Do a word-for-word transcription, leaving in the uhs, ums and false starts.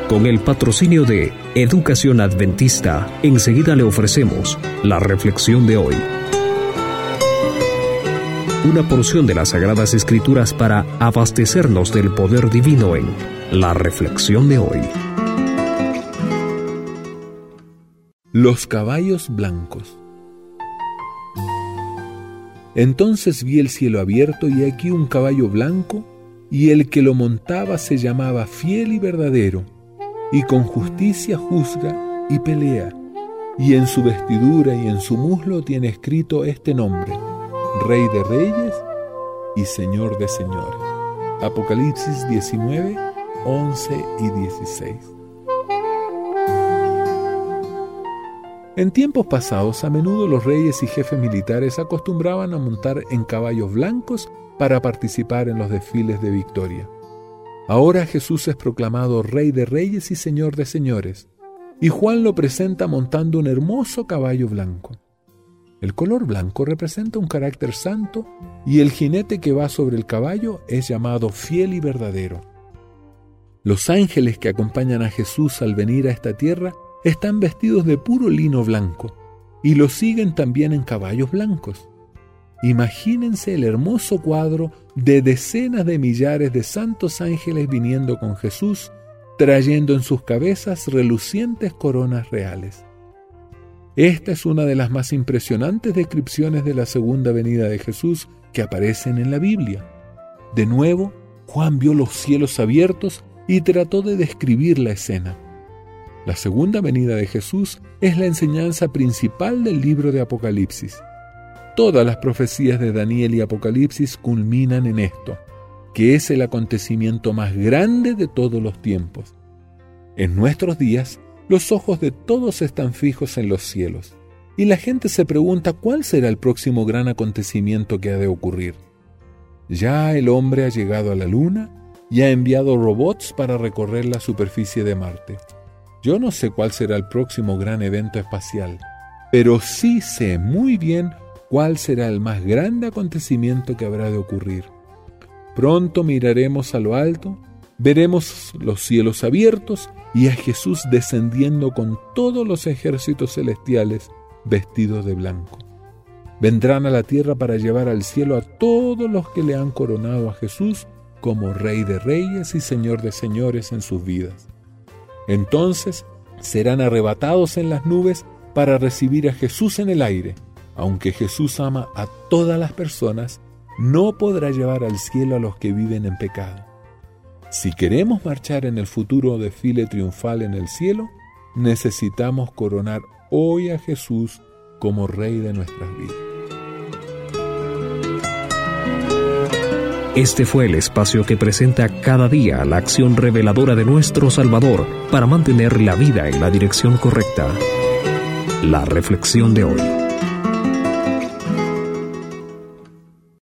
Con el patrocinio de Educación Adventista, enseguida le ofrecemos la reflexión de hoy. Una porción de las Sagradas Escrituras para abastecernos del poder divino en la reflexión de hoy. Los caballos blancos. Entonces vi el cielo abierto y aquí un caballo blanco, y el que lo montaba se llamaba Fiel y Verdadero, y con justicia juzga y pelea, y en su vestidura y en su muslo tiene escrito este nombre: Rey de Reyes y Señor de Señores. Apocalipsis diecinueve, once y dieciséis. En tiempos pasados, a menudo los reyes y jefes militares acostumbraban a montar en caballos blancos para participar en los desfiles de victoria. Ahora Jesús es proclamado Rey de Reyes y Señor de Señores, y Juan lo presenta montando un hermoso caballo blanco. El color blanco representa un carácter santo, y el jinete que va sobre el caballo es llamado Fiel y Verdadero. Los ángeles que acompañan a Jesús al venir a esta tierra están vestidos de puro lino blanco, y lo siguen también en caballos blancos. Imagínense el hermoso cuadro de decenas de millares de santos ángeles viniendo con Jesús, trayendo en sus cabezas relucientes coronas reales. Esta es una de las más impresionantes descripciones de la segunda venida de Jesús que aparecen en la Biblia. De nuevo, Juan vio los cielos abiertos y trató de describir la escena. La segunda venida de Jesús es la enseñanza principal del libro de Apocalipsis. Todas las profecías de Daniel y Apocalipsis culminan en esto, que es el acontecimiento más grande de todos los tiempos. En nuestros días, los ojos de todos están fijos en los cielos, y la gente se pregunta cuál será el próximo gran acontecimiento que ha de ocurrir. Ya el hombre ha llegado a la Luna y ha enviado robots para recorrer la superficie de Marte. Yo no sé cuál será el próximo gran evento espacial, pero sí sé muy bien cuál será el más grande acontecimiento que habrá de ocurrir. Pronto miraremos a lo alto, veremos los cielos abiertos y a Jesús descendiendo con todos los ejércitos celestiales vestidos de blanco. Vendrán a la tierra para llevar al cielo a todos los que le han coronado a Jesús como Rey de Reyes y Señor de Señores en sus vidas. Entonces serán arrebatados en las nubes para recibir a Jesús en el aire. Aunque Jesús ama a todas las personas, no podrá llevar al cielo a los que viven en pecado. Si queremos marchar en el futuro desfile triunfal en el cielo, necesitamos coronar hoy a Jesús como Rey de nuestras vidas. Este fue el espacio que presenta cada día la acción reveladora de nuestro Salvador para mantener la vida en la dirección correcta. La reflexión de hoy.